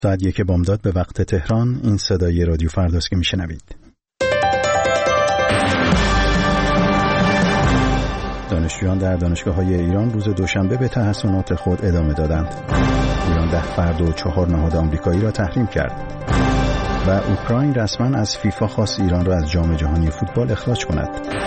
ساعت 1 بامداد به وقت تهران. این صدای رادیو فرداست که میشنوید. دانشجویان در دانشگاه‌های ایران روز دوشنبه به تحسنات خود ادامه دادند. ایران 10 فرد و 4 نهاد آمریکایی را تحریم کرد و اوکراین رسما از فیفا خواست ایران را از جام جهانی فوتبال اخراج کند.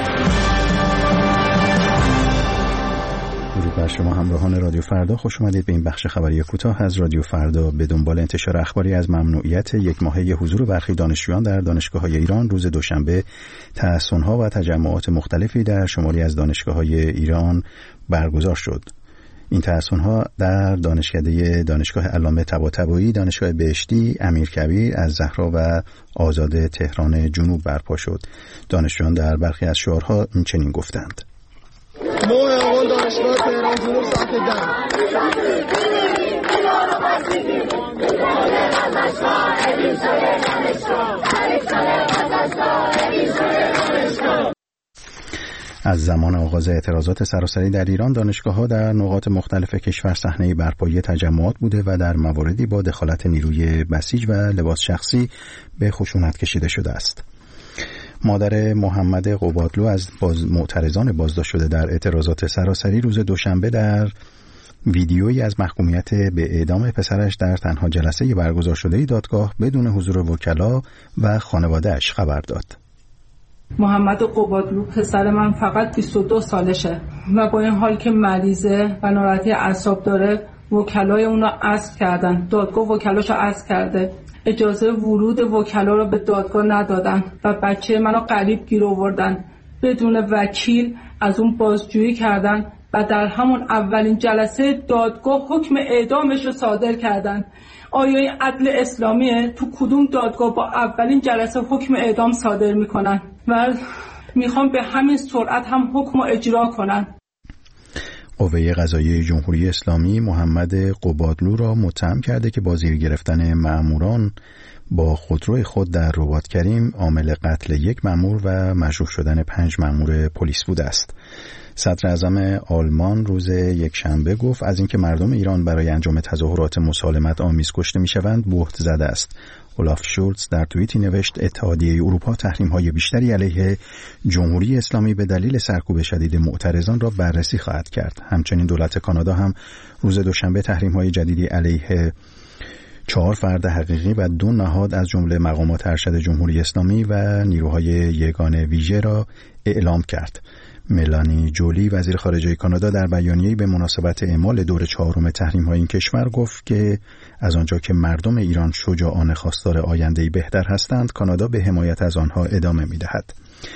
درود بر شما همراهان رادیو فردا، خوش اومدید به این بخش خبری کوتاه از رادیو فردا. به دنبال انتشار اخباری از ممنوعیت یک ماهه حضور برخی دانشجویان در دانشگاه‌های ایران، روز دوشنبه تحسن‌ها و تجمعات مختلفی در شماری از دانشگاه‌های ایران برگزار شد. این تحسن‌ها در دانشگاه علامه طباطبایی، دانشگاه بهشتی، امیرکبیر، الزهرا و آزاد تهران جنوب برپا شد. دانشجویان در برخی از شعارها چنین گفتند: موعد دانشگاه تهران جنوب ساعت 10. از زمان آغاز اعتراضات سراسری در ایران، دانشگاه‌ها در نقاط مختلف کشور صحنه برپایی تجمعات بوده و در مواردی با دخالت نیروی بسیج و لباس شخصی به خشونت کشیده شده است. مادر محمد قبادلو از معترضان بازداشت شده در اعتراضات سراسری روز دوشنبه در ویدیویی از محکومیت به اعدام پسرش در تنها جلسه برگزار شده دادگاه بدون حضور وکلا و خانواده‌اش خبر داد. محمد قبادلو پسر من فقط 22 سالشه و با این حال که مریضه و ناراحتی اعصاب داره، وکلای اون رو عزل کردن. دادگاه وکلاشو عزل کرده. اجازه ورود وکلا رو به دادگاه ندادن و بچه منو غریب گیر آوردن. بدون وکیل از اون بازجویی کردن و در همون اولین جلسه دادگاه حکم اعدامش رو صادر کردن. آیا این عدل اسلامیه؟ تو کدوم دادگاه با اولین جلسه حکم اعدام صادر میکنن و میخوام به همین سرعت هم حکم رو اجرا کنن. قوه قضاییه جمهوری اسلامی محمد قبادلو را متهم کرده که با زیر گرفتن مأموران با خودروی خود در رباط کریم عامل قتل 1 مأمور و مجروح شدن 5 مأمور پلیس بوده است. صدر اعظم آلمان روز یکشنبه گفت از اینکه مردم ایران برای انجام تظاهرات مسالمت آمیز کشته میشوند بهت زده است. اولاف شولتز در توییتی نوشت اتحادیه اروپا تحریم‌های بیشتری علیه جمهوری اسلامی به دلیل سرکوب شدید معترضان را بررسی خواهد کرد. همچنین دولت کانادا هم روز دوشنبه تحریم‌های جدیدی علیه 4 فرد حقیقی و 2 نهاد از جمله مقامات ارشد جمهوری اسلامی و نیروهای یگانه ویژه را اعلام کرد. ملانی جولی وزیر خارجه کانادا در بیانیه‌ای به مناسبت اعمال دور 4 تحریم‌های این کشور گفت که از آنجا که مردم ایران شجاعانه خواستار آینده‌ای بهتر هستند، کانادا به حمایت از آنها ادامه می‌دهد.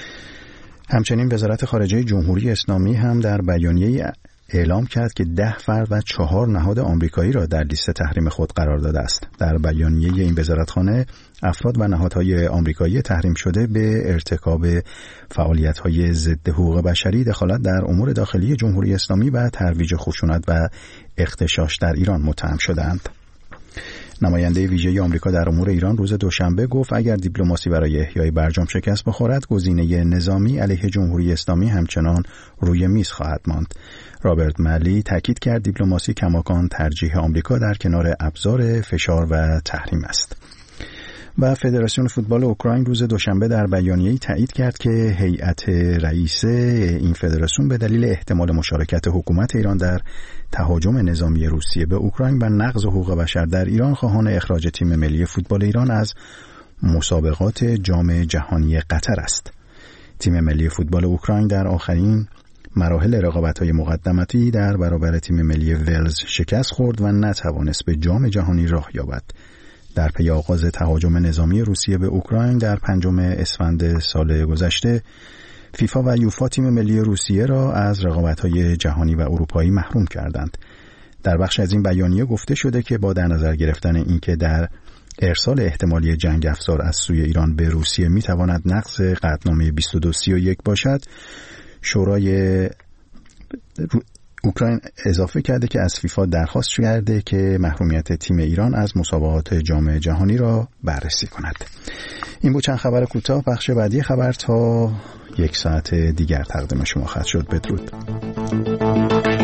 همچنین وزارت خارجه جمهوری اسلامی هم در بیانیه‌ای اعلام کرد که 10 فرد و 4 نهاد آمریکایی را در لیست تحریم خود قرار داده است. در بیانیه این وزارتخانه افراد و نهادهای آمریکایی تحریم شده به ارتکاب فعالیت‌های ضد حقوق بشری، دخالت در امور داخلی جمهوری اسلامی و ترویج خشونت و اغتشاش در ایران متهم شدند. نماینده ویژه آمریکا در امور ایران روز دوشنبه گفت اگر دیپلماسی برای احیای برجام شکست بخورد، گزینه نظامی علیه جمهوری اسلامی همچنان روی میز خواهد ماند. رابرت ملی تاکید کرد دیپلماسی کماکان ترجیح آمریکا در کنار ابزار فشار و تحریم است. و فدراسیون فوتبال اوکراین روز دوشنبه در بیانیه‌ای تایید کرد که هیئت رئیسه این فدراسیون به دلیل احتمال مشارکت حکومت ایران در تهاجم نظامی روسیه به اوکراین و نقض حقوق بشر در ایران خواهان اخراج تیم ملی فوتبال ایران از مسابقات جام جهانی قطر است. تیم ملی فوتبال اوکراین در آخرین مراحل رقابت‌های مقدماتی در برابر تیم ملی ولز شکست خورد و نتوانست به جام جهانی راه یابد. در پی آغاز تهاجم نظامی روسیه به اوکراین در 5 اسفند سال گذشته، فیفا و یوفا تیم ملی روسیه را از رقابت‌های جهانی و اروپایی محروم کردند. در بخش از این بیانیه گفته شده که با در نظر گرفتن اینکه در ارسال احتمالی جنگ افزار از سوی ایران به روسیه می‌تواند نقض قطعنامه 2231 باشد، شورای اوکراین اضافه کرده که از فیفا درخواست کرده که محرومیت تیم ایران از مسابقات جام جهانی را بررسی کند. این بود چند خبر کوتاه. بخش بعدی خبر تا 1 ساعت دیگر تقدیم شما خواهد شد. بدرود.